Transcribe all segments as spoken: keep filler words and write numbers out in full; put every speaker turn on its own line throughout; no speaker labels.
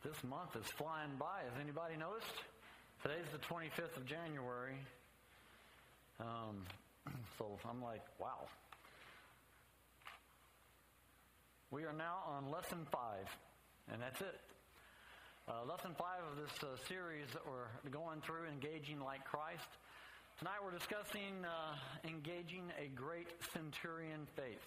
This month is flying by. Has anybody noticed? Today's the twenty-fifth of January. Um, so I'm like, wow. We are now on lesson five, and that's it. Uh, lesson five of this uh, series that we're going through, Engaging Like Christ. Tonight we're discussing uh, engaging a great centurion faith.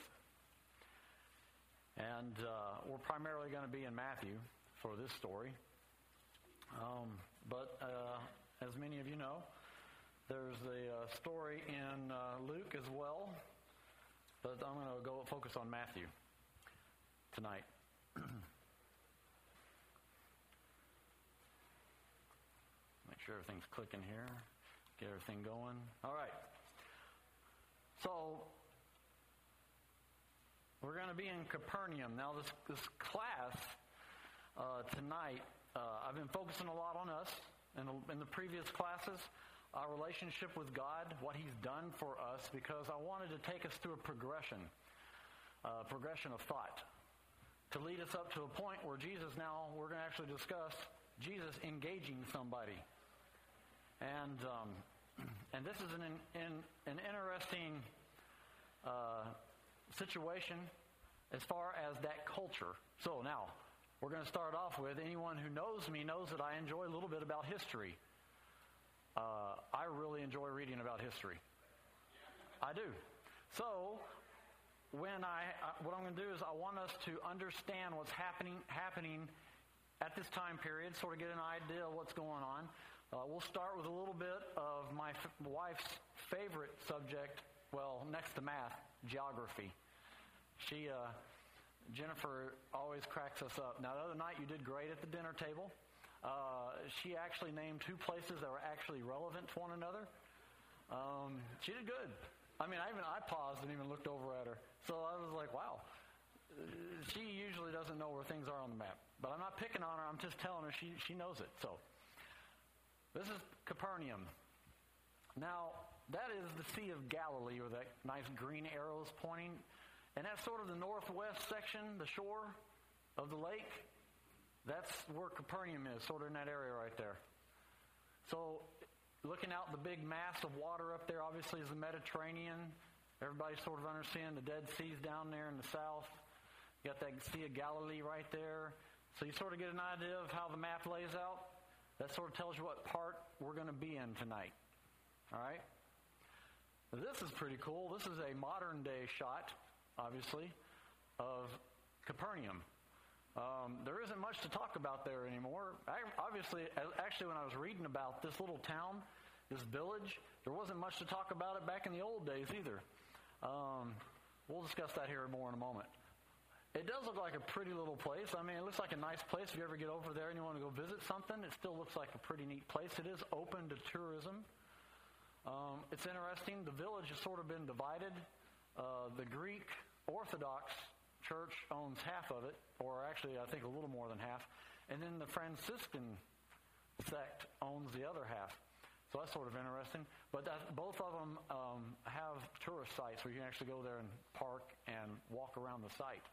And uh, we're primarily going to be in Matthew for this story. Um, but uh, as many of you know, there's a uh, story in uh, Luke as well. But I'm going to go focus on Matthew tonight. Make sure everything's clicking here. Get everything going. All right. So we're going to be in Capernaum. Now this, this class uh, tonight, uh, I've been focusing a lot on us in the, in the previous classes, our relationship with God, what He's done for us, because I wanted to take us through a progression, uh, progression of thought, to lead us up to a point where Jesus, now we're going to actually discuss Jesus engaging somebody. And um, and this is an in, an interesting uh, situation as far as that culture. So now, we're going to start off with, anyone who knows me knows that I enjoy a little bit about history. Uh, I really enjoy reading about history. I do. So, when I, uh, what I'm going to do is I want us to understand what's happening happening at this time period, sort of get an idea of what's going on. Uh, we'll start with a little bit of my f- wife's favorite subject, well, next to math, geography. She, uh, Jennifer, always cracks us up. Now, the other night you did great at the dinner table. Uh, she actually named two places that were actually relevant to one another. Um, she did good. I mean, I even I paused and even looked over at her. So I was like, wow. She usually doesn't know where things are on the map. But I'm not picking on her. I'm just telling her she, she knows it. So this is Capernaum. Now, that is the Sea of Galilee, where that nice green arrow is pointing. And that's sort of the northwest section, the shore of the lake. That's where Capernaum is, sort of in that area right there. So, looking out the big mass of water up there, obviously, is the Mediterranean. Everybody sort of understands the Dead Sea's down there in the south. You got that Sea of Galilee right there. So you sort of get an idea of how the map lays out. That sort of tells you what part we're going to be in tonight. All right? This is pretty cool. This is a modern-day shot, obviously, of Capernaum. Um, there isn't much to talk about there anymore. I, obviously, actually, when I was reading about this little town, this village, there wasn't much to talk about it back in the old days either. Um, we'll discuss that here more in a moment. It does look like a pretty little place. I mean, it looks like a nice place. If you ever get over there and you want to go visit something, it still looks like a pretty neat place. It is open to tourism. Um, it's interesting. The village has sort of been divided. Uh, the Greek Orthodox Church owns half of it, or actually I think a little more than half, and then the Franciscan sect owns the other half. So that's sort of interesting. But that, both of them um, have tourist sites where you can actually go there and park and walk around the site.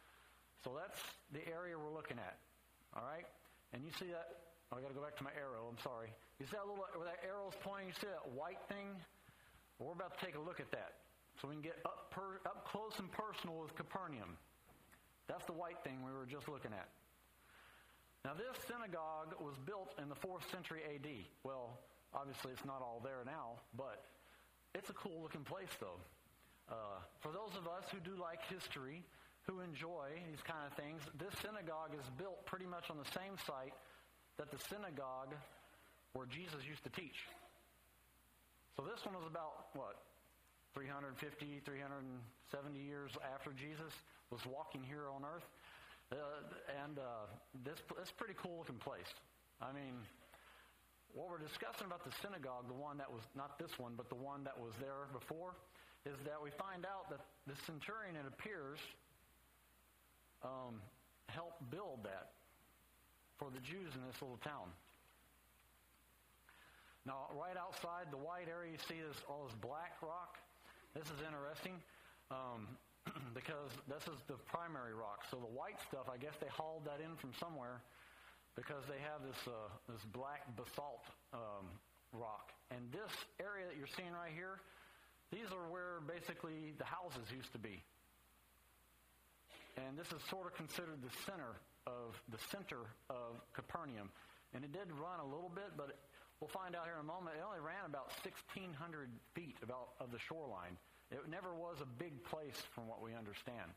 So that's the area we're looking at. All right? And you see that? Oh, I got to go back to my arrow. I'm sorry. You see that little, where that arrow's pointing? You see that white thing? Well, we're about to take a look at that, so we can get up, per, up close and personal with Capernaum. That's the white thing we were just looking at. Now, this synagogue was built in the fourth century A D. Well, obviously it's not all there now, but it's a cool-looking place, though. Uh, for those of us who do like history, who enjoy these kind of things, this synagogue is built pretty much on the same site that the synagogue where Jesus used to teach. So this one was about, what, three hundred fifty, three hundred seventy years after Jesus was walking here on earth. Uh, and uh, this it's a pretty cool looking place. I mean, what we're discussing about the synagogue, the one that was, not this one, but the one that was there before, is that we find out that the centurion, it appears, um, helped build that for the Jews in this little town. Now, right outside the white area, you see this all this black rock. This is interesting um, because this is the primary rock. So the white stuff, I guess they hauled that in from somewhere because they have this uh, this black basalt um, rock. And this area that you're seeing right here, these are where basically the houses used to be. And this is sort of considered the center of the center of Capernaum. And it did run a little bit, but we'll find out here in a moment. It only ran about sixteen hundred feet about of the shoreline. It never was a big place from what we understand.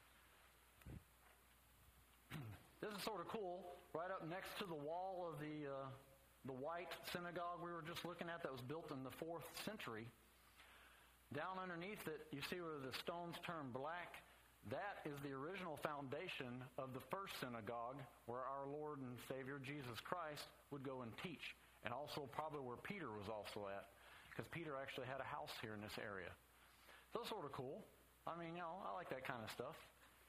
This is sort of cool. Right up next to the wall of the uh, the white synagogue we were just looking at that was built in the fourth century, down underneath it, you see where the stones turn black. That is the original foundation of the first synagogue where our Lord and Savior Jesus Christ would go and teach, and also probably where Peter was also at, because Peter actually had a house here in this area. So it's sort of cool. I mean, you know, I like that kind of stuff.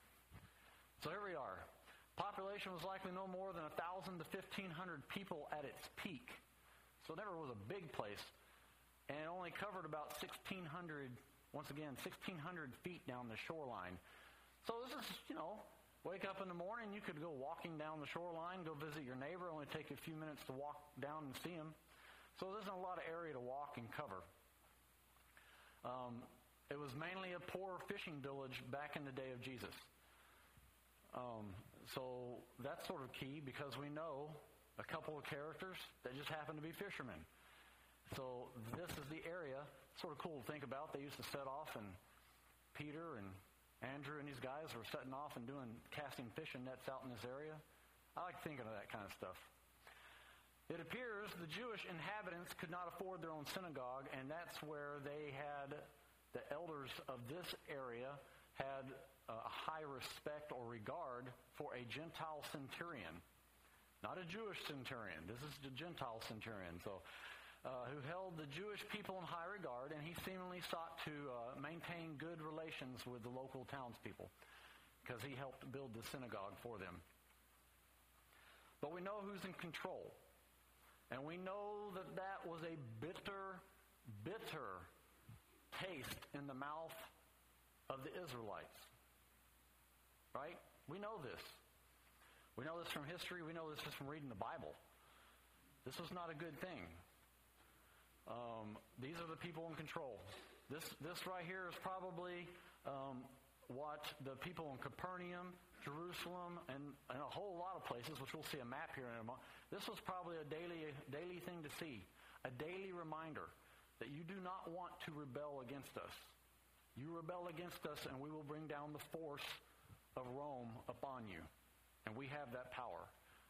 So here we are. Population was likely no more than one thousand to fifteen hundred people at its peak. So it never was a big place. And it only covered about sixteen hundred, once again, sixteen hundred feet down the shoreline. So this is, you know, wake up in the morning, you could go walking down the shoreline, go visit your neighbor, only take a few minutes to walk down and see him. So there isn't a lot of area to walk and cover. Um, it was mainly a poor fishing village back in the day of Jesus. Um, so that's sort of key because we know a couple of characters that just happen to be fishermen. So this is the area. Sort of cool to think about. They used to set off, and Peter and Andrew and these guys were setting off and doing casting fishing nets out in this area. I like thinking of that kind of stuff. It appears the Jewish inhabitants could not afford their own synagogue, and that's where they had, the elders of this area had a high respect or regard for a Gentile centurion. Not a Jewish centurion. This is the Gentile centurion. So, uh, who held the Jewish people in high regard, and he seemingly sought to uh, maintain good relations with the local townspeople because he helped build the synagogue for them. But we know who's in control. And we know that that was a bitter, bitter taste in the mouth of the Israelites. Right? We know this. We know this from history. We know this just from reading the Bible. This was not a good thing. Um, these are the people in control. This this right here is probably um, what the people in Capernaum, Jerusalem, and, and a whole lot of places, which we'll see a map here in a moment. This was probably a daily daily thing to see, a daily reminder that you do not want to rebel against us. You rebel against us, and we will bring down the force of Rome upon you. And we have that power.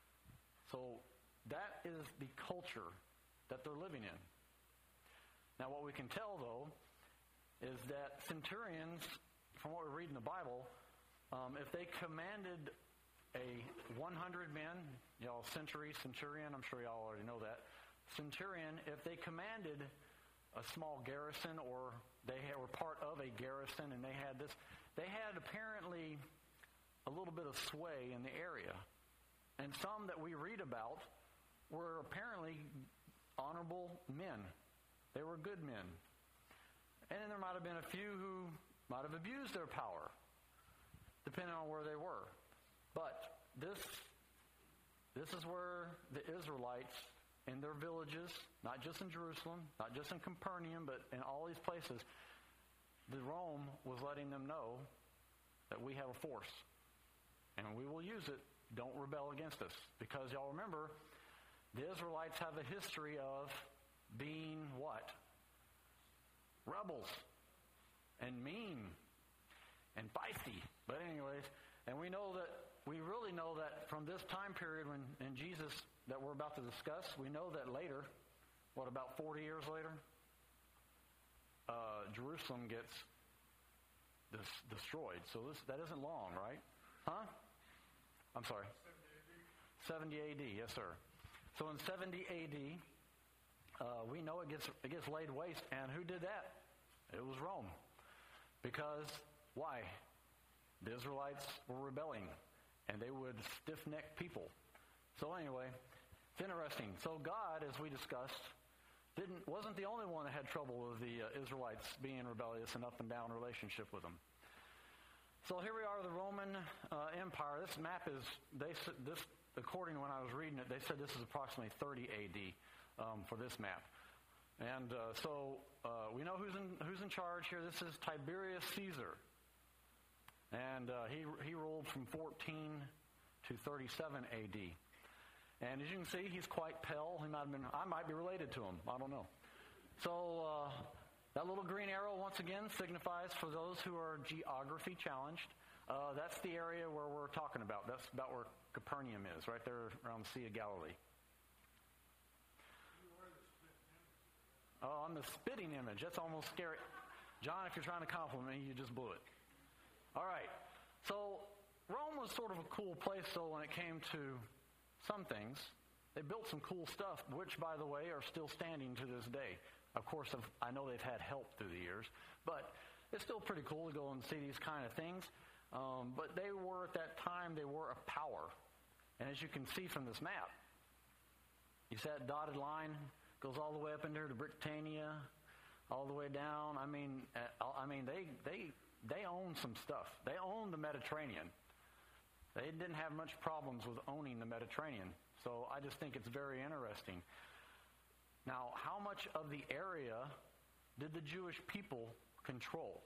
So that is the culture that they're living in. Now what we can tell, though, is that centurions, from what we read in the Bible, um, if they commanded a one hundred men, y'all, century, centurion, I'm sure y'all already know that. Centurion, if they commanded a small garrison, or they had, were part of a garrison and they had this, they had apparently a little bit of sway in the area. And some that we read about were apparently honorable men. They were good men. And then there might have been a few who might have abused their power, depending on where they were. But this, this is where the Israelites in their villages, not just in Jerusalem, not just in Capernaum, but in all these places, the Rome was letting them know that we have a force. And we will use it. Don't rebel against us. Because y'all remember, the Israelites have a history of being what? Rebels. And mean. And feisty. But anyways, and we know that, we really know that from this time period when in Jesus that we're about to discuss, we know that later, what, about forty years later, uh, Jerusalem gets dis- destroyed. So this, that isn't long, right? Huh? I'm sorry. seventy A D, yes, sir. So in seventy A D, uh, we know it gets it gets laid waste. And who did that? It was Rome. Because, why? The Israelites were rebelling, and they would stiff-neck people. So anyway, it's interesting. So God, as we discussed, didn't wasn't the only one that had trouble with the uh, Israelites being rebellious and up and down relationship with them. So here we are, the Roman uh, Empire. This map is, they, this according to when I was reading it, they said this is approximately thirty A D um, for this map. And uh, so uh, we know who's in who's in charge here. This is Tiberius Caesar, and uh, he he ruled from fourteen to thirty-seven A D. And as you can see, he's quite pale. He might have been. I might be related to him. I don't know. So uh, that little green arrow once again signifies for those who are geography challenged. Uh, that's the area where we're talking about. That's about where Capernaum is, right there around the Sea of Galilee. Oh, I'm the spitting image. That's almost scary. John, if you're trying to compliment me, you just blew it. All right. So Rome was sort of a cool place, though, when it came to some things. They built some cool stuff, which, by the way, are still standing to this day. Of course, I know they've had help through the years, but it's still pretty cool to go and see these kind of things. Um, but they were, at that time, they were a power. And as you can see from this map, you see that dotted line goes all the way up into to Britannia, all the way down. I mean, uh, I mean, they they they own some stuff. They own the Mediterranean. They didn't have much problems with owning the Mediterranean. So I just think it's very interesting. Now, how much of the area did the Jewish people control?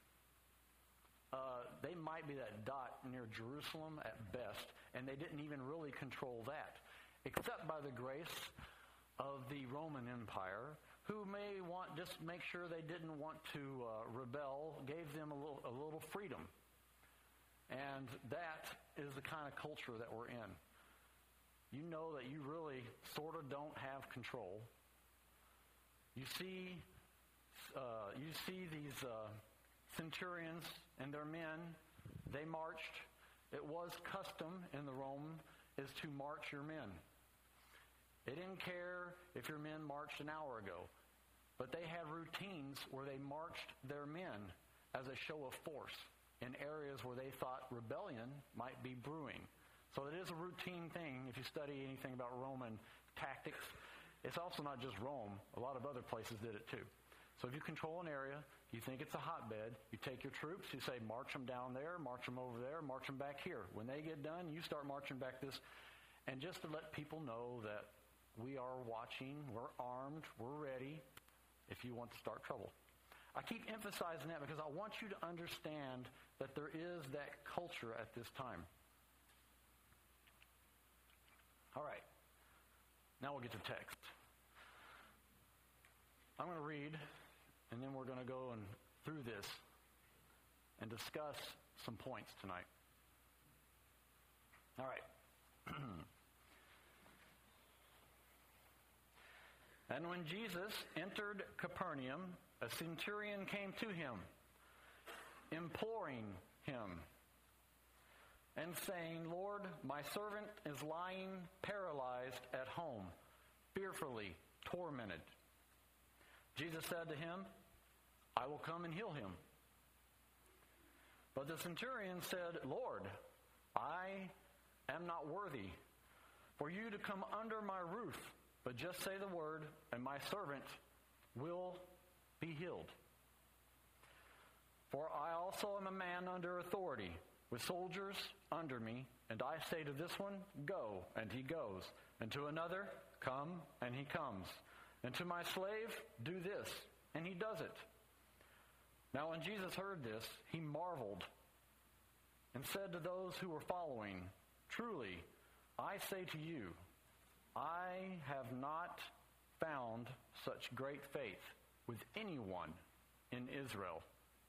Uh, they might be that dot near Jerusalem at best, and they didn't even really control that, except by the grace of the Roman Empire, who may want just make sure they didn't want to uh, rebel, gave them a little, a little freedom. And that is the kind of culture that we're in. You know that you really sort of don't have control. You see, uh, you see these uh, centurions and their men. They marched. It was custom in the Rome is to march your men. They didn't care if your men marched an hour ago, but they had routines where they marched their men as a show of force in areas where they thought rebellion might be brewing. So it is a routine thing if you study anything about Roman tactics. It's also not just Rome. A lot of other places did it too. So if you control an area, you think it's a hotbed, you take your troops, you say march them down there, march them over there, march them back here. When they get done, you start marching back this. And just to let people know that we are watching, we're armed, we're ready if you want to start trouble. I keep emphasizing that because I want you to understand that there is that culture at this time. All right. Now we'll get to text. I'm going to read, and then we're going to go and through this and discuss some points tonight. All right. And when Jesus entered Capernaum, a centurion came to him, imploring him, and saying, Lord, my servant is lying paralyzed at home, fearfully tormented. Jesus said to him, I will come and heal him. But the centurion said, Lord, I am not worthy for you to come under my roof, but just say the word, and my servant will be healed. For I also am a man under authority, with soldiers under me, and I say to this one, go, and he goes, and to another, come, and he comes, and to my slave, do this, and he does it. Now when Jesus heard this, he marveled, and said to those who were following, truly, I say to you, I have not found such great faith with anyone in Israel.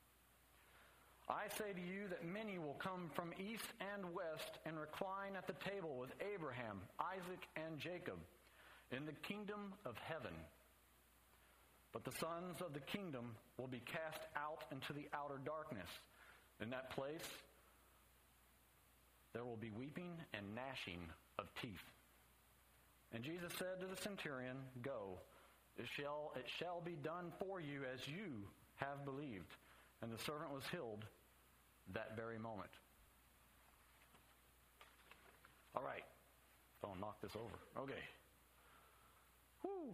I say to you that many will come from east and west and recline at the table with Abraham, Isaac, and Jacob in the kingdom of heaven. But the sons of the kingdom will be cast out into the outer darkness. In that place, there will be weeping and gnashing of teeth. And Jesus said to the centurion, go, it shall, it shall be done for you as you have believed. And the servant was healed that very moment. All right. Don't knock this over. Okay. Whew.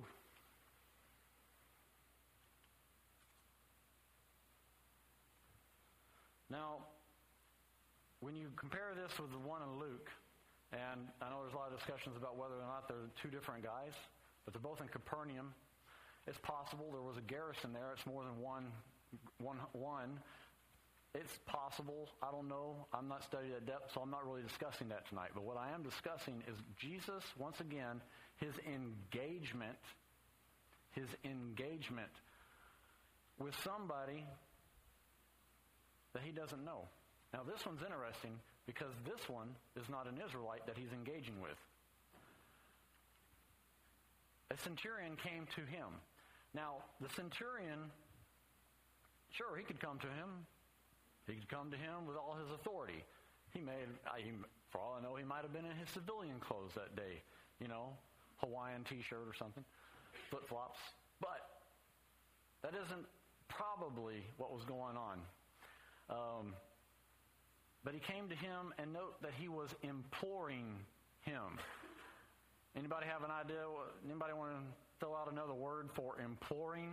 Now, when you compare this with the one in Luke, And I know there's a lot of discussions about whether or not they're two different guys, but they're both in Capernaum. It's possible there was a garrison there. It's more than one, one, one. It's possible. I don't know. I'm not studied at depth, so I'm not really discussing that tonight. But what I am discussing is Jesus, once again, his engagement, his engagement with somebody that he doesn't know. Now, this one's interesting because this one is not an Israelite that he's engaging with. A centurion came to him. Now, the centurion, sure, he could come to him. He could come to him with all his authority. He may, he, for all I know, he might have been in his civilian clothes that day. You know, Hawaiian t-shirt or something, flip-flops. But that isn't probably what was going on. Um, but he came to him, and note that he was imploring him. Anybody have an idea? Anybody want to fill out another word for imploring?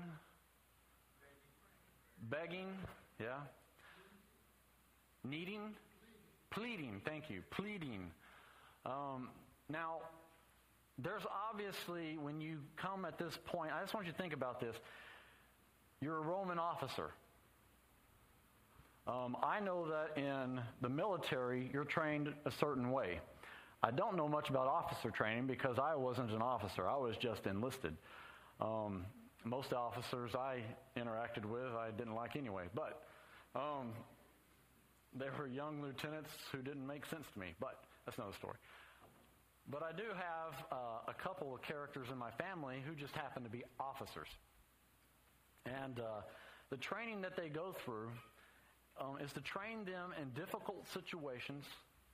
Begging, yeah. Needing? Pleading, thank you. Pleading. Um, now, there's obviously, when you come at this point, I just want you to think about this. You're a Roman officer. Um, I know that in the military, you're trained a certain way. I don't know much about officer training because I wasn't an officer. I was just enlisted. Um, most officers I interacted with, I didn't like anyway. But um, they were young lieutenants who didn't make sense to me. But that's another story. But I do have uh, a couple of characters in my family who just happen to be officers. And uh, the training that they go through um, is to train them in difficult situations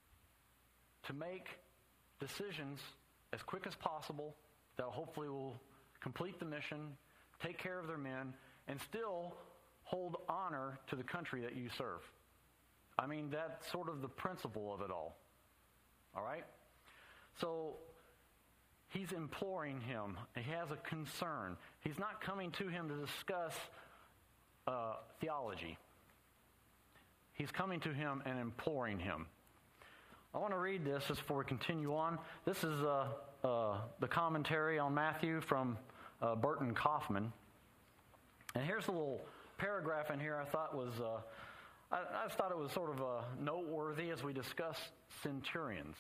to make decisions as quick as possible that hopefully will complete the mission, take care of their men, and still hold honor to the country that you serve. I mean, that's sort of the principle of it all. All right? So he's imploring him. He has a concern. He's not coming to him to discuss uh, theology. He's coming to him and imploring him. I want to read this just before we continue on. This is uh, uh, the commentary on Matthew from uh, Burton Kaufman. And here's a little paragraph in here I thought was, uh, I, I just thought it was sort of uh, noteworthy as we discuss centurions.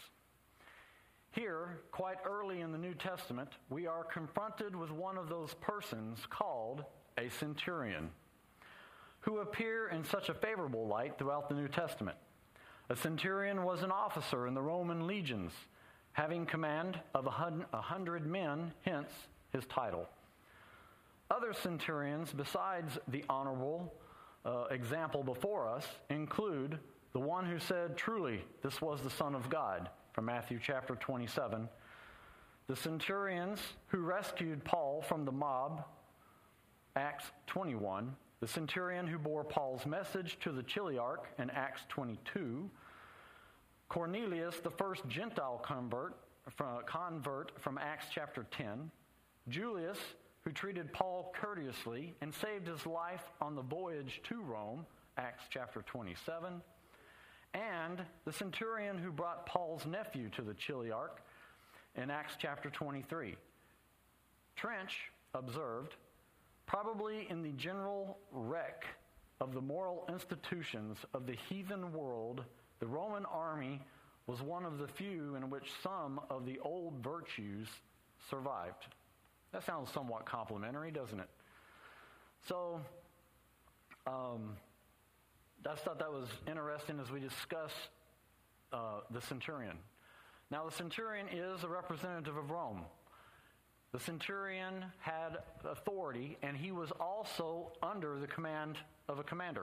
Here, quite early in the New Testament, we are confronted with one of those persons called a centurion, who appear in such a favorable light throughout the New Testament. A centurion was an officer in the Roman legions, having command of a hundred men, hence his title. Other centurions, besides the honorable uh, example before us, include the one who said, "Truly, this was the Son of God," from Matthew chapter twenty-seven. The centurions who rescued Paul from the mob, Acts twenty-one. The centurion who bore Paul's message to the chiliarch in Acts twenty-two. Cornelius, the first Gentile convert from, convert from Acts chapter ten. Julius, who treated Paul courteously and saved his life on the voyage to Rome, Acts chapter twenty-seven. And the centurion who brought Paul's nephew to the chiliarch in Acts chapter twenty-three. Trench observed, probably in the general wreck of the moral institutions of the heathen world, the Roman army was one of the few in which some of the old virtues survived. That sounds somewhat complimentary, doesn't it? So, um, I just thought that was interesting as we discuss uh, the centurion. Now, the centurion is a representative of Rome. The centurion had authority, and he was also under the command of a commander.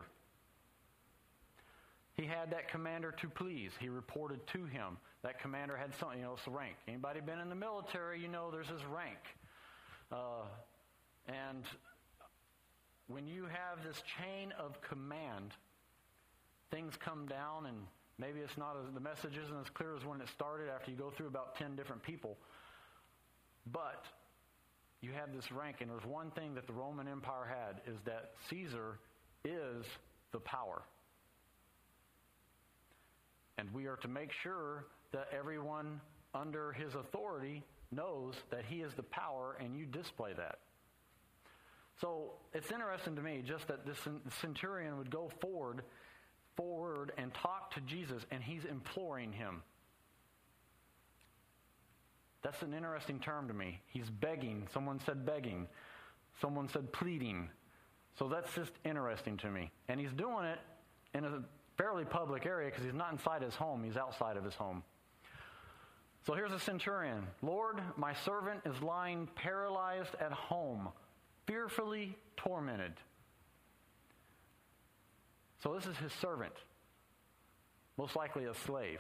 He had that commander to please. He reported to him. That commander had something, you know, it's a rank. Anybody been in the military, you know there's his rank. Uh, and when you have this chain of command, things come down, and maybe it's not as, the message isn't as clear as when it started after you go through about ten different people. But you have this rank, and there's one thing that the Roman Empire had, is that Caesar is the power. And we are to make sure that everyone under his authority knows that he is the power, and you display that. So it's interesting to me just that this centurion would go forward, forward and talk to Jesus, and he's imploring him. That's an interesting term to me. He's begging. Someone said begging. Someone said pleading. So that's just interesting to me. And he's doing it in a fairly public area because he's not inside his home. He's outside of his home. So here's a centurion. Lord, my servant is lying paralyzed at home, fearfully tormented. So this is his servant, most likely a slave,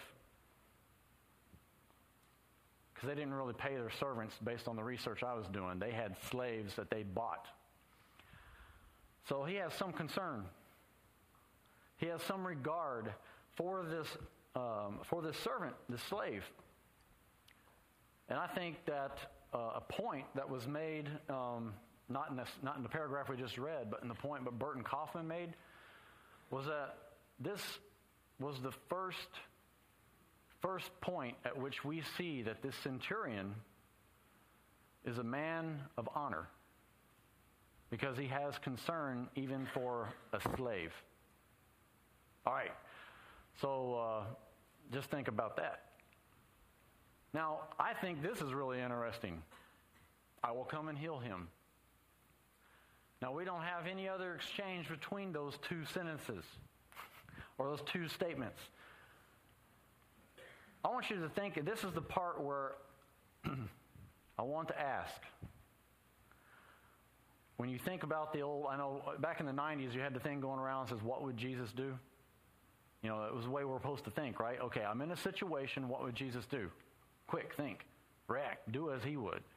because they didn't really pay their servants based on the research I was doing. They had slaves that they bought. So he has some concern. He has some regard for this um, for this servant, this slave. And I think that uh, a point that was made, um, not in this, not in the paragraph we just read, but in the point that Burton Kaufman made, was that this was the first first point at which we see that this centurion is a man of honor, because he has concern even for a slave. All right, so uh, just think about that. Now, I think this is really interesting. I will come and heal him. Now, we don't have any other exchange between those two sentences or those two statements. I want you to think, this is the part where I want to ask. When you think about the old, I know back in the nineties you had the thing going around that says, what would Jesus do? You know, it was the way we're supposed to think, right? Okay, I'm in a situation, what would Jesus do? Quick, think, react, do as he would.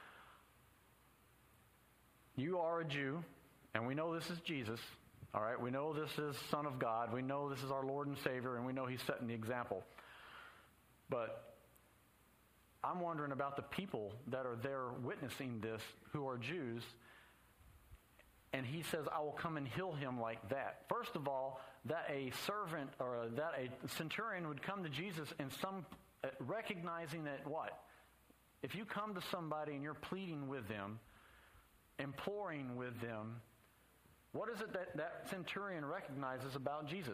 You are a Jew, and we know this is Jesus, all right? We know this is Son of God. We know this is our Lord and Savior, and we know he's setting the example. But I'm wondering about the people that are there witnessing this who are Jews, and he says, I will come and heal him like that. First of all, that a servant or a, that a centurion would come to Jesus in some uh, recognizing that what? If you come to somebody and you're pleading with them, imploring with them, what is it that that centurion recognizes about Jesus?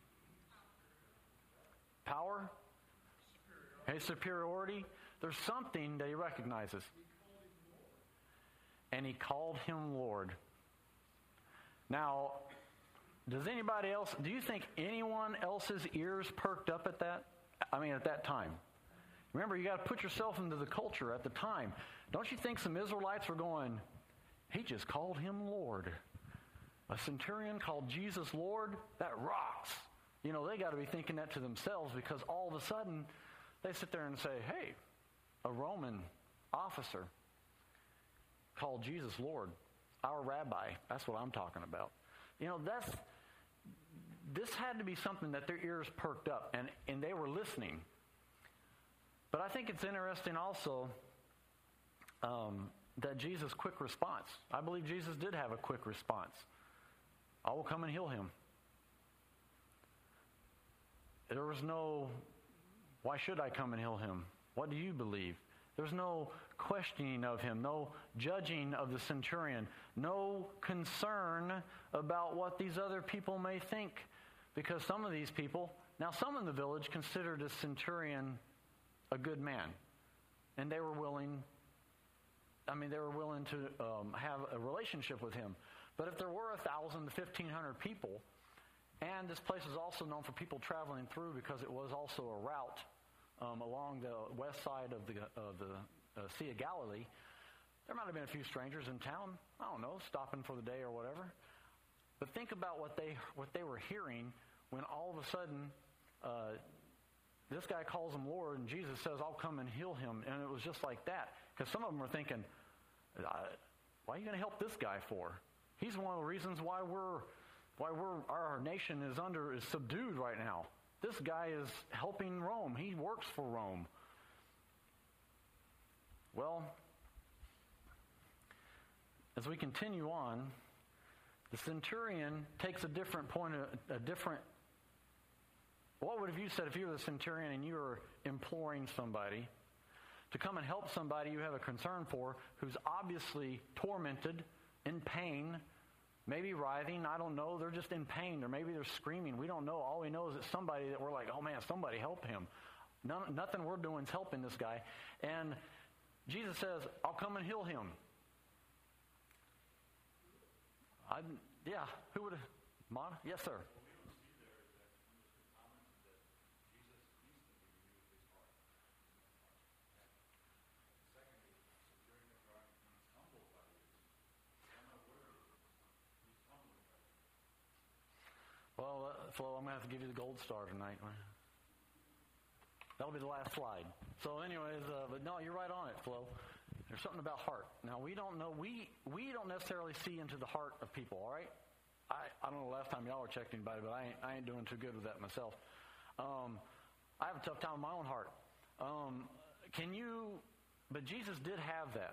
Power? His superiority? There's something that he recognizes. And he called him Lord. Now, does anybody else, do you think anyone else's ears perked up at that? I mean, at that time. Remember, you got to put yourself into the culture at the time. Don't you think some Israelites were going, he just called him Lord. A centurion called Jesus Lord? That rocks. You know, they got to be thinking that to themselves, because all of a sudden they sit there and say, hey, a Roman officer called Jesus Lord. Our rabbi. That's what I'm talking about. You know, that's this had to be something that their ears perked up, and, and they were listening. But I think it's interesting also um, that Jesus' quick response. I believe Jesus did have a quick response. I will come and heal him. There was no, why should I come and heal him? What do you believe? There's no questioning of him, no judging of the centurion, no concern about what these other people may think. Because some of these people, now some in the village considered a centurion a good man. And they were willing, I mean, they were willing to um, have a relationship with him. But if there were one thousand to fifteen hundred people, and this place is also known for people traveling through because it was also a route Um, along the west side of the of the uh, Sea of Galilee, there might have been a few strangers in town, I don't know, stopping for the day or whatever. But think about what they what they were hearing when all of a sudden uh, this guy calls him Lord, and Jesus says, I'll come and heal him. And it was just like that. Because some of them were thinking, why are you going to help this guy for? He's one of the reasons why we're why we're our nation is under is subdued right now. This guy is helping Rome. He works for Rome. Well, as we continue on, the centurion takes a different point, of, a different What would have you said if you were the centurion and you were imploring somebody to come and help somebody you have a concern for who's obviously tormented, in pain, maybe writhing, I don't know, they're just in pain, or maybe they're screaming. We don't know. All we know is it's somebody that we're like, oh man, somebody help him. None, nothing we're doing is helping this guy. And Jesus says, I'll come and heal him. I, yeah, who would have? Mona? Yes, sir. Well, uh, Flo, I'm going to have to give you the gold star tonight. That'll be the last slide. So anyways, uh, but no, you're right on it, Flo. There's something about heart. Now, we don't know, we we don't necessarily see into the heart of people, all right? I, I don't know the last time y'all were checked anybody, but I ain't, I ain't doing too good with that myself. Um, I have a tough time with my own heart. Um, can you, but Jesus did have that.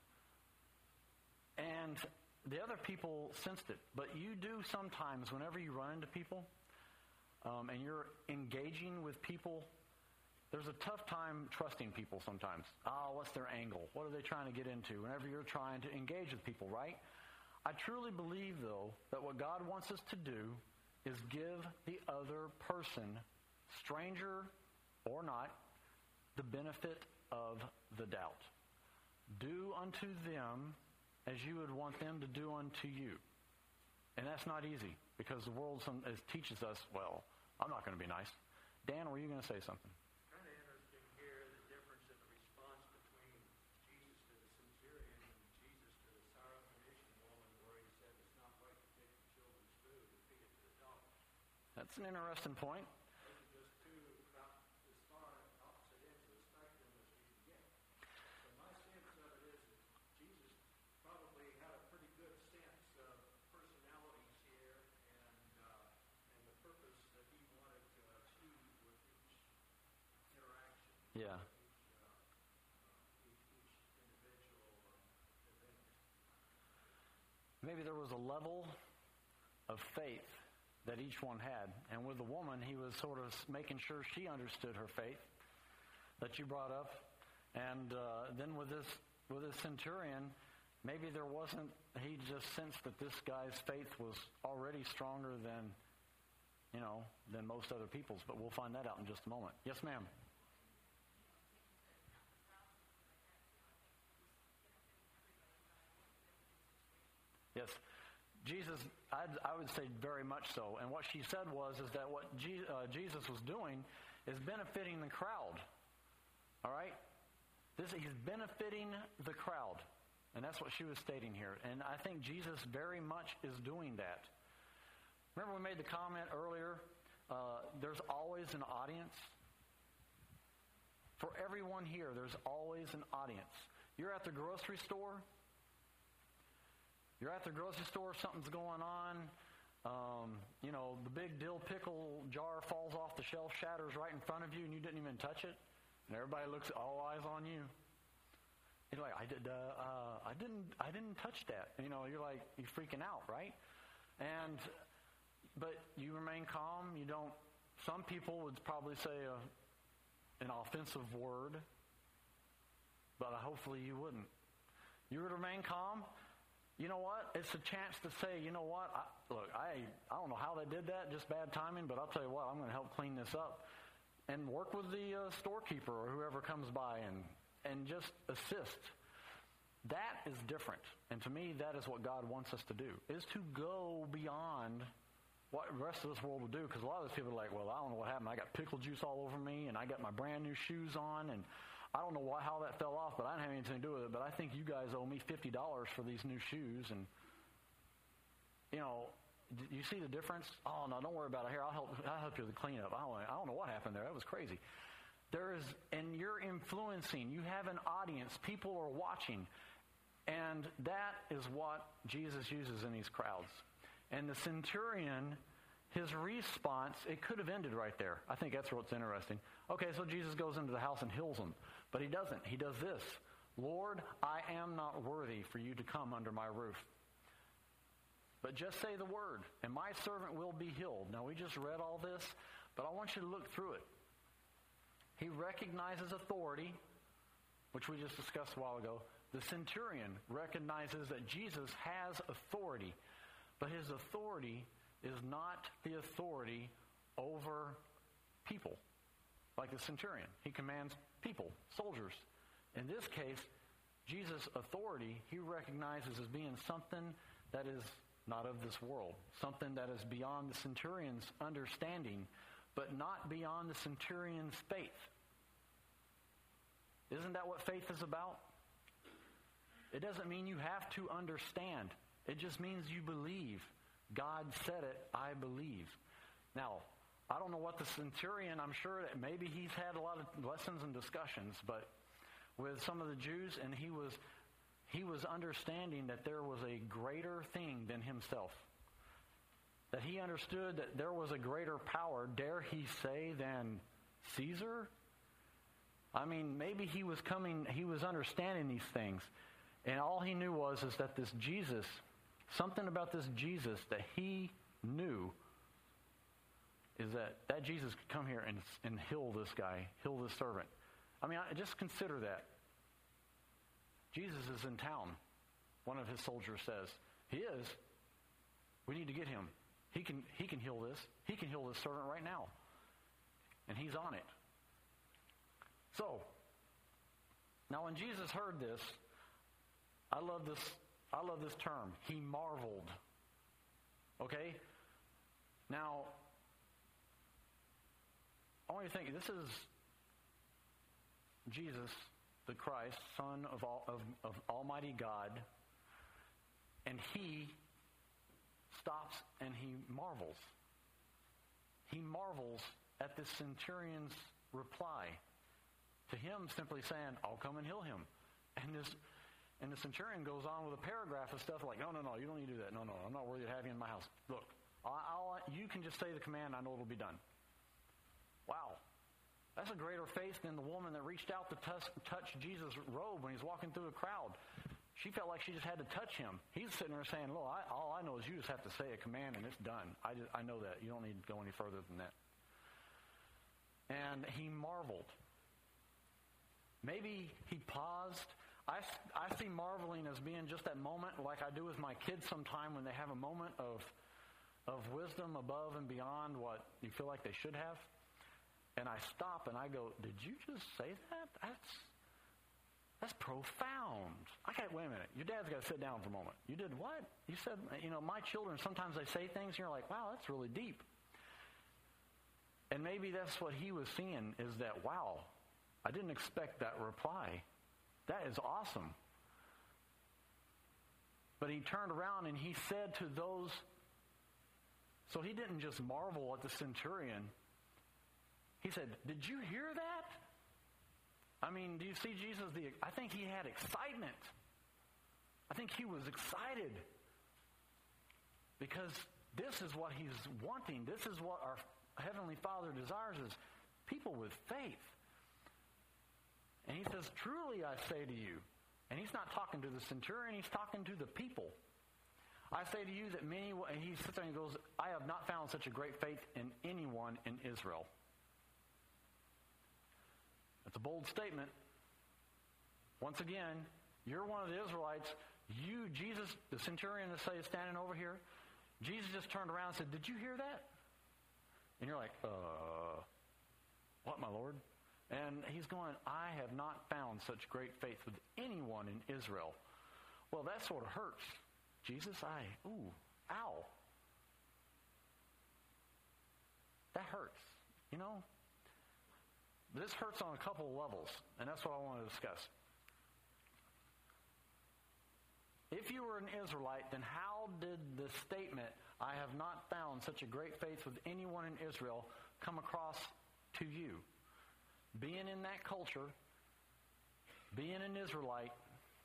And the other people sensed it. But you do sometimes, whenever you run into people, um, and you're engaging with people, there's a tough time trusting people sometimes. Oh, what's their angle? What are they trying to get into? Whenever you're trying to engage with people, right? I truly believe, though, that what God wants us to do is give the other person, stranger or not, the benefit of the doubt. Do unto them as you would want them to do unto you. And that's not easy, because the world some, is, teaches us, well, I'm not going to be nice. Dan, were you going to say something?
Kind of interesting here, the difference in the response between Jesus to the centurion and Jesus to the Syrophoenician woman, where he said it's not right to take the children's food and feed it to the dogs.
That's an interesting point.
Those are just two about as far opposite ends of the spectrum as you can get. So my sense of it is that Jesus probably had a pretty good sense of personalities here and uh, and the purpose that he wanted to achieve with each interaction.
Yeah.
Each, uh, uh, each, each individual uh, event.
Maybe there was a level of faith that each one had. And with the woman, he was sort of making sure she understood her faith that you brought up. And uh, then with this with this centurion, maybe there wasn't, he just sensed that this guy's faith was already stronger than, you know, than most other people's. But we'll find that out in just a moment. Yes, ma'am. Yes. Jesus, I'd, I would say very much so. And what she said was, is that what Je- uh, Jesus was doing is benefiting the crowd. All right? This, he's benefiting the crowd. And that's what she was stating here. And I think Jesus very much is doing that. Remember we made the comment earlier, uh, there's always an audience. For everyone here, there's always an audience. You're at the grocery store. You're at the grocery store, something's going on. Um, you know, the big dill pickle jar falls off the shelf, shatters right in front of you, and you didn't even touch it. And everybody looks, all eyes on you. You're like, I did, uh, uh, I didn't, I didn't touch that. You know, you're like, you're freaking out, right? And, but you remain calm. You don't. Some people would probably say a, an offensive word, but hopefully you wouldn't. You would remain calm. You know what? It's a chance to say, you know what? I, look, I I don't know how they did that, just bad timing, but I'll tell you what, I'm going to help clean this up. And work with the uh, storekeeper or whoever comes by and, and just assist. That is different. And to me, that is what God wants us to do, is to go beyond what the rest of this world will do. Because a lot of those people are like, well, I don't know what happened. I got pickle juice all over me, and I got my brand new shoes on, and I don't know why, how that fell off, but I didn't have anything to do with it. But I think you guys owe me fifty dollars for these new shoes. And, you know, you see the difference? Oh, no, don't worry about it. Here, I'll help I'll help you with the cleanup. I don't, I don't know what happened there. That was crazy. There is, and you're influencing. You have an audience. People are watching. And that is what Jesus uses in these crowds. And the centurion, his response, it could have ended right there. I think that's what's interesting. Okay, so Jesus goes into the house and heals him. But he doesn't. He does this. Lord, I am not worthy for you to come under my roof. But just say the word, and my servant will be healed. Now, we just read all this, But I want you to look through it. He recognizes authority, which we just discussed a while ago. The centurion recognizes that Jesus has authority, but his authority is not the authority over people, like the centurion. He commands people, soldiers. In this case, Jesus' authority, he recognizes as being something that is not of this world, something that is beyond the centurion's understanding, but not beyond the centurion's faith. Isn't that what faith is about? It doesn't mean you have to understand. It just means you believe. God said it, I believe. Now, I don't know what the centurion, I'm sure that maybe he's had a lot of lessons and discussions, but with some of the Jews, and he was he was understanding that there was a greater thing than himself. That he understood that there was a greater power, dare he say, than Caesar? I mean, maybe he was coming, he was understanding these things. And all he knew was is that this Jesus, something about this Jesus that he knew is that that Jesus could come here and, and heal this guy, heal this servant. I mean, I, just consider that. Jesus is in town, one of his soldiers says. He is. We need to get him. He can, he can heal this. He can heal this servant right now. And he's on it. So, now when Jesus heard this, I love this, I love this term. He marveled. Okay? Now, I want you to think, this is Jesus, the Christ, Son of, all, of, of Almighty God, and he stops and he marvels. He marvels at this centurion's reply to him simply saying, I'll come and heal him. And this, and the centurion goes on with a paragraph of stuff like, no, no, no, you don't need to do that. No, no, I'm not worthy of having you in my house. Look, I'll, I'll, you can just say the command, I know it'll be done. Wow. That's a greater faith than the woman that reached out to touch, touch Jesus' robe when he's walking through a crowd. She felt like she just had to touch him. He's sitting there saying, look, I, all I know is you just have to say a command and it's done. I, just, I know that. You don't need to go any further than that. And he marveled. Maybe he paused. I, I see marveling as being just that moment like I do with my kids sometime when they have a moment of, of wisdom above and beyond what you feel like they should have. And I stop and I go, did you just say that? That's that's profound. I can't, wait a minute. Your dad's got to sit down for a moment. You did what? You said, you know, my children, sometimes they say things and you're like, wow, that's really deep. And maybe that's what he was seeing is that, wow, I didn't expect that reply. That is awesome. But he turned around and he said to those, so he didn't just marvel at the centurion. He said, did you hear that? I mean, do you see Jesus? The, I think he had excitement. I think he was excited. Because this is what he's wanting. This is what our Heavenly Father desires is people with faith. And he says, truly I say to you. And he's not talking to the centurion, he's talking to the people. I say to you that many, and he sits there and goes, I have not found such a great faith in anyone in Israel. That's a bold statement. Once again, you're one of the Israelites. You, Jesus, the centurion is standing over here. Jesus just turned around and said, did you hear that? And you're like, uh, what, my Lord? And he's going, I have not found such great faith with anyone in Israel. Well, that sort of hurts. Jesus, I, ooh, ow. That hurts, you know? This hurts on a couple of levels, and that's what I want to discuss. If you were an Israelite, then how did the statement, I have not found such a great faith with anyone in Israel, come across to you? Being in that culture, being an Israelite,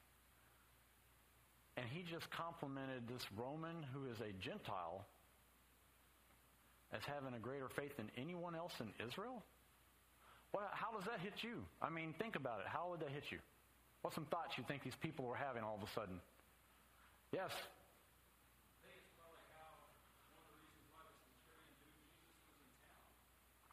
and he just complimented this Roman who is a Gentile as having a greater faith than anyone else in Israel? Well, how does that hit you? I mean, think about it. How would that hit you? What's some thoughts you think these people were having all of a sudden? Yes?
I think it's probably how one of the reasons why the centurion knew Jesus was in town.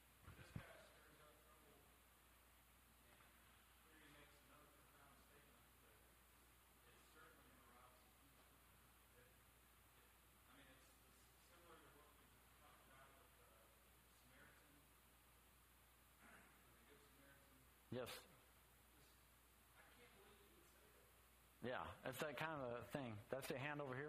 Yes. Yeah, that's that kind of thing. That's the hand over here.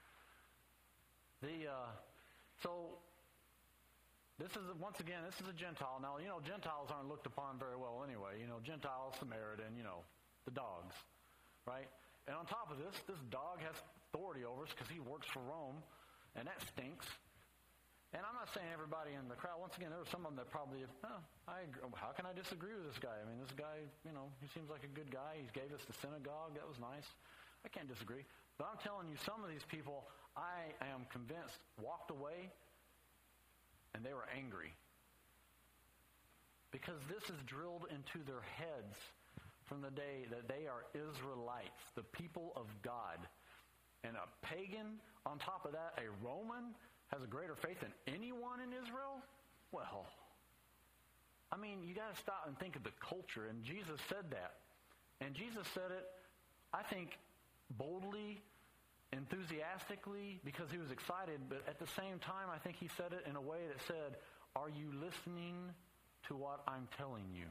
The uh, so this is once again this is a Gentile. Now you know Gentiles aren't looked upon very well anyway. You know Gentile, Samaritan, you know the dogs, right? And on top of this, this dog has authority over us because he works for Rome, and that stinks. And I'm not saying everybody in the crowd. Once again, there were some of them that probably, oh, I, how can I disagree with this guy? I mean, this guy, you know, he seems like a good guy. He gave us the synagogue. That was nice. I can't disagree. But I'm telling you, some of these people, I am convinced, walked away, and they were angry. Because this is drilled into their heads from the day that they are Israelites, the people of God. And a pagan, on top of that, a Roman, has a greater faith than anyone in Israel? Well, I mean, you got to stop and think of the culture. And Jesus said that. And Jesus said it, I think, boldly, enthusiastically, because he was excited. But at the same time, I think he said it in a way that said, are you listening to what I'm telling you?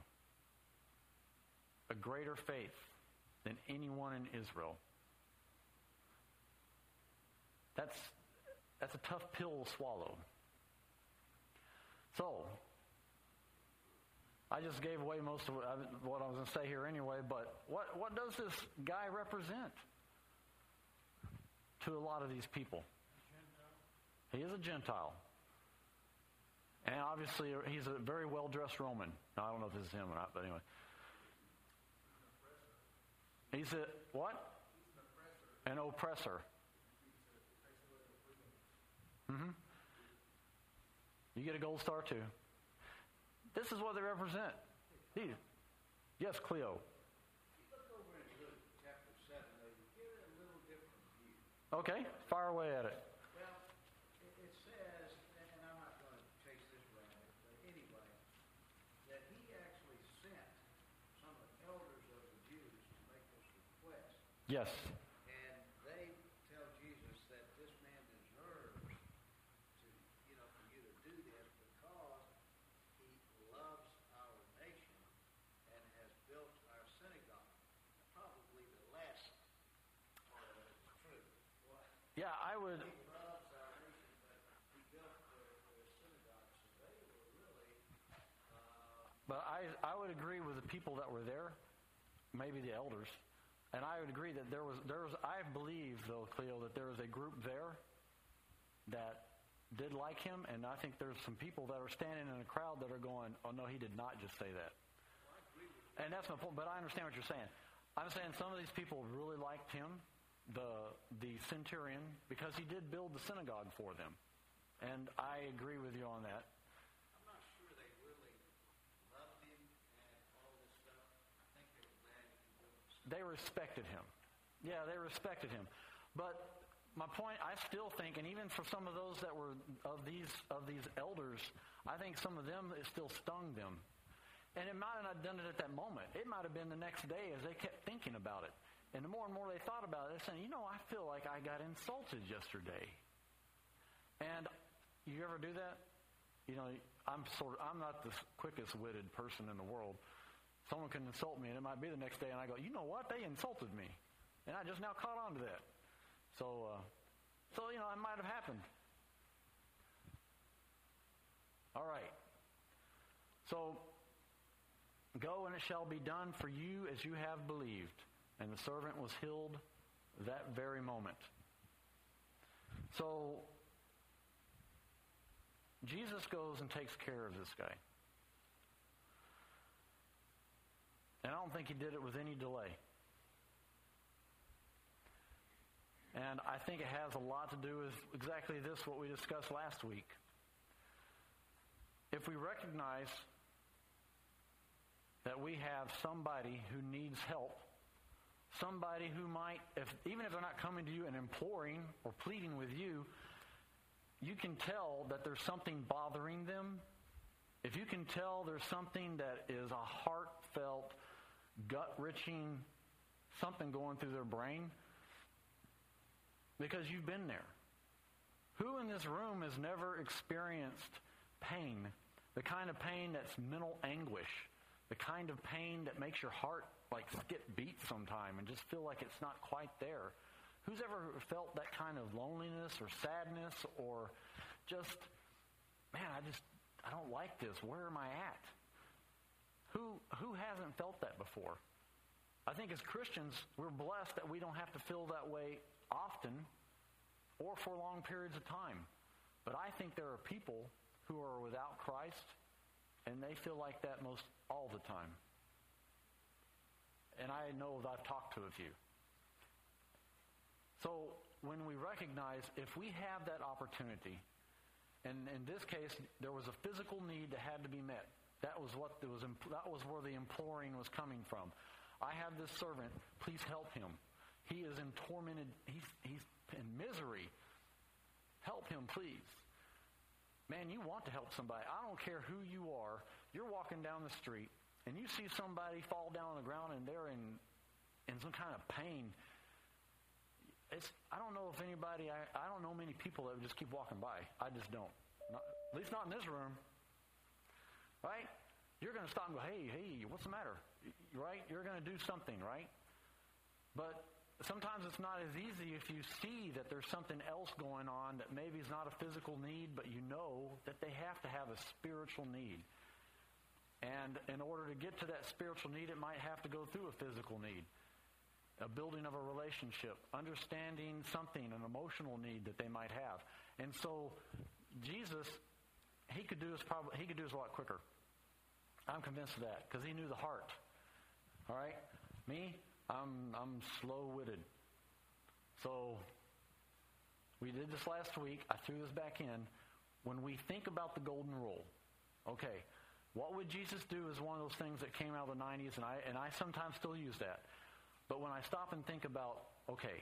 A greater faith than anyone in Israel. That's That's a tough pill to swallow. So, I just gave away most of what I, what I was going to say here anyway, but what, what does this guy represent to a lot of these people? He is a Gentile. And obviously, he's a very well-dressed Roman. Now, I don't know if this is him or not, but anyway. He's a, what? An oppressor. Mm-hmm. You get a gold star too. This is what they represent. He, yes, Cleo.
Look over in Luke chapter seven, though, you get a little different view.
Okay, fire away at it.
Well, it, it says, and I'm not going to chase this rabbit, but anyway, that he actually sent some of the elders of the Jews to make this request.
Yes.
And they tell Jesus that this man deserves to, you know, for you to do this because he loves our nation and has built our synagogue. Probably the last part of it is true. Well,
Yeah, I would.
he loves our nation, but he built their, their synagogue, so they were really. Uh,
But I, I would agree with the people that were there, maybe the elders, and I would agree that there was there was. I believe though, Cleo, that there was a group there that did like him, and I think there's some people that are standing in a crowd that are going, "Oh no, he did not just say that." And that's my point. But I understand what you're saying. I'm saying some of these people really liked him, the the centurion, because he did build the synagogue for them, and I agree with you on that.
I'm not sure they really loved him and all this stuff. I think they were glad he could build the
They respected him. Yeah, they respected him. But my point, I still think, and even for some of those that were of these of these elders, I think some of them, it still stung them. And it might have not done it at that moment. It might have been the next day as they kept thinking about it. And the more and more they thought about it, they're saying, you know, I feel like I got insulted yesterday. And you ever do that? You know, I'm sort of, I'm not the quickest witted person in the world. Someone can insult me, and it might be the next day, and I go, you know what? They insulted me. And I just now caught on to that. So, uh, so you know, it might have happened. All right. So, go and it shall be done for you as you have believed. And the servant was healed that very moment. So, Jesus goes and takes care of this guy. And I don't think he did it with any delay. And I think it has a lot to do with exactly this, what we discussed last week. If we recognize that we have somebody who needs help, somebody who might, if, even if they're not coming to you and imploring or pleading with you, you can tell that there's something bothering them. If you can tell there's something that is a heartfelt, gut-wrenching, something going through their brain, because you've been there. Who in this room has never experienced pain, the kind of pain that's mental anguish, The kind of pain that makes your heart like skip beats sometime and just feel like it's not quite there. Who's ever felt that kind of loneliness or sadness or just, man, I just, I don't like this. Where am I at? Who, who hasn't felt that before? I think as Christians, we're blessed that we don't have to feel that way often or for long periods of time. But I think there are people who are without Christ and they feel like that most all the time. And I know that I've talked to a few. So when we recognize if we have that opportunity, and in this case there was a physical need that had to be met. That was what there was. That was where the imploring was coming from. I have this servant. Please help him. He is in tormented. He's he's in misery. Help him, please. Man, you want to help somebody. I don't care who you are. You're walking down the street and you see somebody fall down on the ground and they're in in some kind of pain. It's, I don't know if anybody, I, I don't know many people that would just keep walking by. I just don't. Not, at least not in this room. Right? You're going to stop and go, hey, hey, what's the matter? Right? You're going to do something, right? But sometimes it's not as easy if you see that there's something else going on that maybe is not a physical need, but you know that they have to have a spiritual need. And in order to get to that spiritual need, it might have to go through a physical need. A building of a relationship, understanding something, an emotional need that they might have. And so Jesus, he could do this probably he could do this a lot quicker. I'm convinced of that because he knew the heart. All right? Me, I'm I'm slow-witted. So we did this last week. I threw this back in. When we think about the golden rule, okay, what would Jesus do is one of those things that came out of the nineties, and I and I sometimes still use that. But when I stop and think about, okay,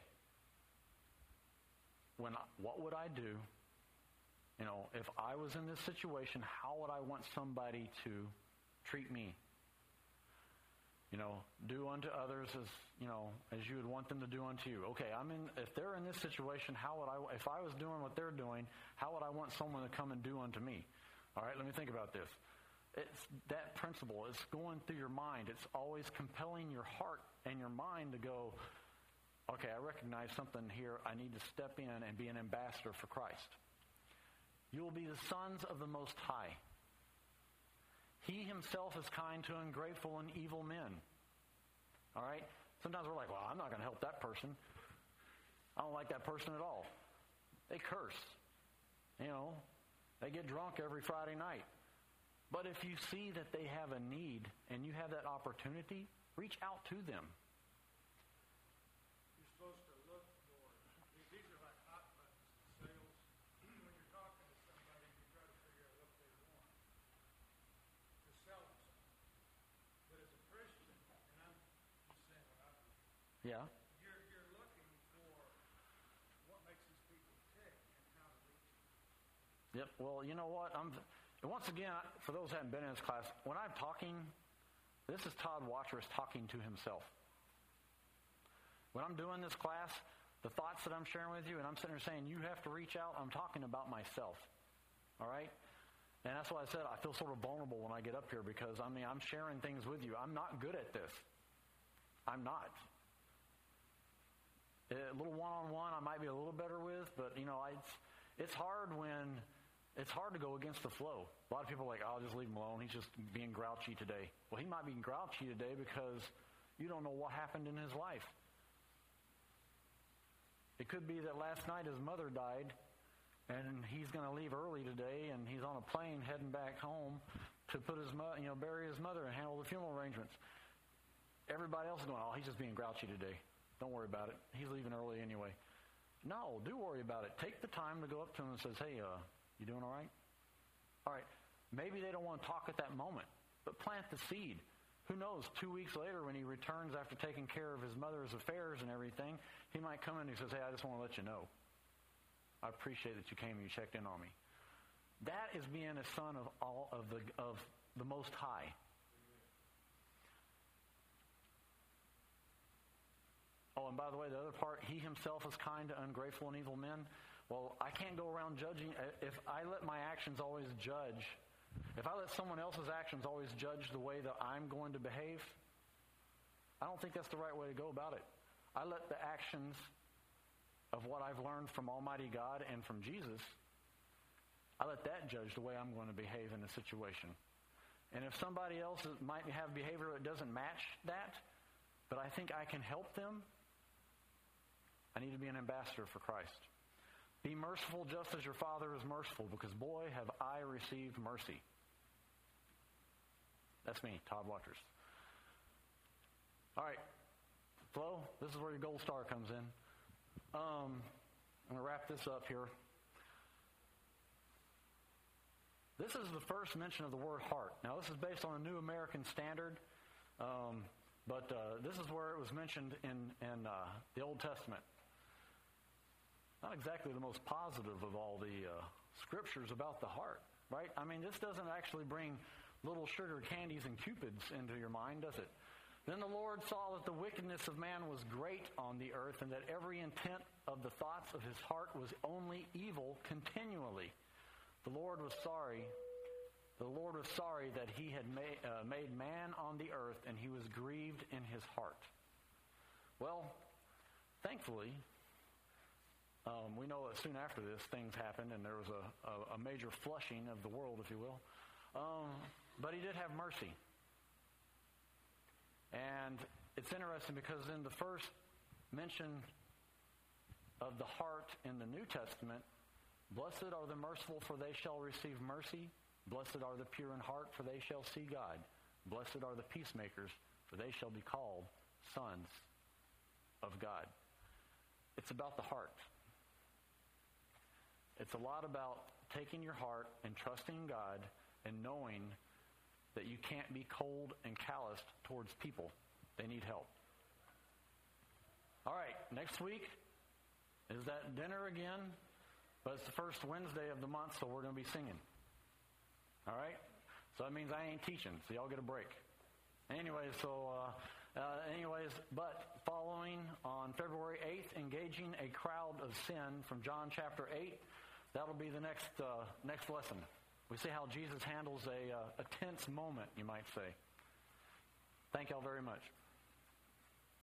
when I, what would I do? You know, if I was in this situation, how would I want somebody to treat me? You know, do unto others as, you know, as you would want them to do unto you. Okay, I'm in, if they're in this situation, how would I, if I was doing what they're doing, how would I want someone to come and do unto me? All right, let me think about this. It's that principle. It's going through your mind. It's always compelling your heart and your mind to go, okay, I recognize something here. I need to step in and be an ambassador for Christ. You will be the sons of the Most High. He himself is kind to ungrateful and evil men. All right? Sometimes we're like, well, I'm not going to help that person. I don't like that person at all. They curse. You know, they get drunk every Friday night. But if you see that they have a need and you have that opportunity, reach out to them.
You're supposed to look for, these are like hot buttons in sales. When you're talking to somebody, you try to figure out what they want to sell them something. But as a Christian, and I'm just saying what I do,
Yeah.
you're, you're looking for what makes these people tick and how to reach them.
Yep. Well, you know what? I'm... Once again, for those who haven't been in this class, when I'm talking, this is Todd Watchers talking to himself. When I'm doing this class, the thoughts that I'm sharing with you, and I'm sitting there saying, you have to reach out, I'm talking about myself. All right? And that's why I said I feel sort of vulnerable when I get up here because, I mean, I'm sharing things with you. I'm not good at this. I'm not. A little one-on-one I might be a little better with, but, you know, I, it's, it's hard when... It's hard to go against the flow. A lot of people are like, oh, I'll just leave him alone. He's just being grouchy today. Well, he might be grouchy today because you don't know what happened in his life. It could be that last night his mother died, and he's going to leave early today, and he's on a plane heading back home to put his mo- you know, bury his mother and handle the funeral arrangements. Everybody else is going, oh, he's just being grouchy today. Don't worry about it. He's leaving early anyway. No, do worry about it. Take the time to go up to him and says, hey, uh, you doing all right? All right. Maybe they don't want to talk at that moment, but plant the seed. Who knows? Two weeks later when he returns after taking care of his mother's affairs and everything, he might come in and he says, hey, I just want to let you know. I appreciate that you came and you checked in on me. That is being a son of all of the of the Most High. Oh, and by the way, the other part, he himself is kind to ungrateful and evil men. Well, I can't go around judging. If I let my actions always judge If I let someone else's actions always judge the way that I'm going to behave, I don't think that's the right way to go about it. I let the actions of what I've learned from Almighty God and from Jesus, I let that judge the way I'm going to behave in a situation. And if somebody else might have behavior that doesn't match that, but I think I can help them, I need to be an ambassador for Christ. Be merciful just as your Father is merciful, because boy, have I received mercy. That's me, Todd Waters. All right, Flo, this is where your gold star comes in. Um, I'm going to wrap this up here. This is the first mention of the word heart. Now, this is based on a New American Standard, um, but uh, this is where it was mentioned in, in uh, the Old Testament. Not exactly the most positive of all the uh, scriptures about the heart, right? I mean, this doesn't actually bring little sugar candies and cupids into your mind, does it? Then the Lord saw that the wickedness of man was great on the earth, and that every intent of the thoughts of his heart was only evil continually. The Lord was sorry. The Lord was sorry that he had made, uh, made man on the earth, and he was grieved in his heart. Well, thankfully, um, we know that soon after this, things happened, and there was a, a, a major flushing of the world, if you will. Um, but he did have mercy. And it's interesting because in the first mention of the heart in the New Testament, blessed are the merciful, for they shall receive mercy. Blessed are the pure in heart, for they shall see God. Blessed are the peacemakers, for they shall be called sons of God. It's about the heart. It's a lot about taking your heart and trusting God and knowing that you can't be cold and calloused towards people. They need help. All right, next week is that dinner again, but it's the first Wednesday of the month, so we're going to be singing. All right? So that means I ain't teaching, so y'all get a break. Anyways, so, uh, uh, anyways, but following on February eighth, engaging a crowd of sin from John chapter eight, that'll be the next uh, next lesson. We see how Jesus handles a, uh, a tense moment, you might say. Thank y'all very much.